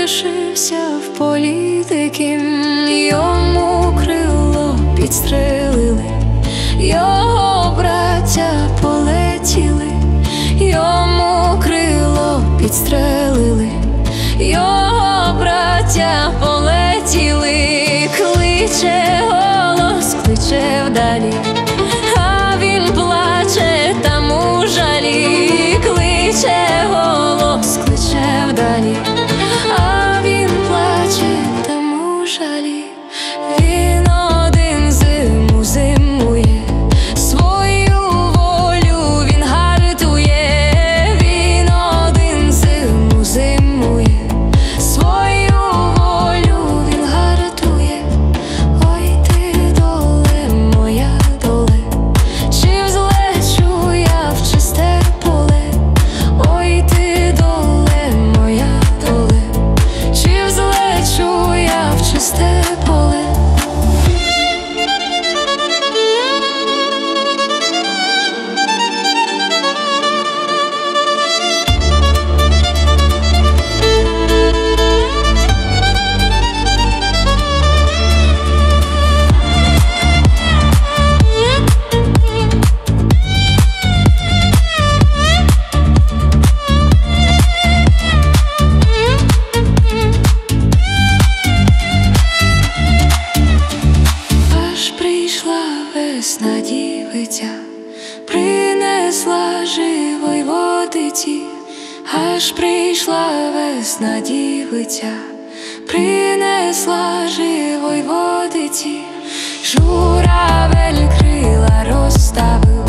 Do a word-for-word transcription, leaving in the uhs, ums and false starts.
лишився в полі диким, йому крило підстрелили, його браття полетіли, йому крило підстрелили, його браття полетіли. Кличе голос, кличе вдалі, а він плаче там у жалі. Кличе голос, кличе вдалі, а він плаче там у жалі. Він один зиму зимує, свою волю він гартує. Він один зиму зимує, свою волю він гартує. Ой ти доле, моя доле, чи взлечу я в чисте поле? Ой ти доле, моя доле, чи взлечу я в чисте поле? Весна дівиця принесла живої водиці, аж прийшла весна дівиця, принесла живої водиці. Журавель крила розставив,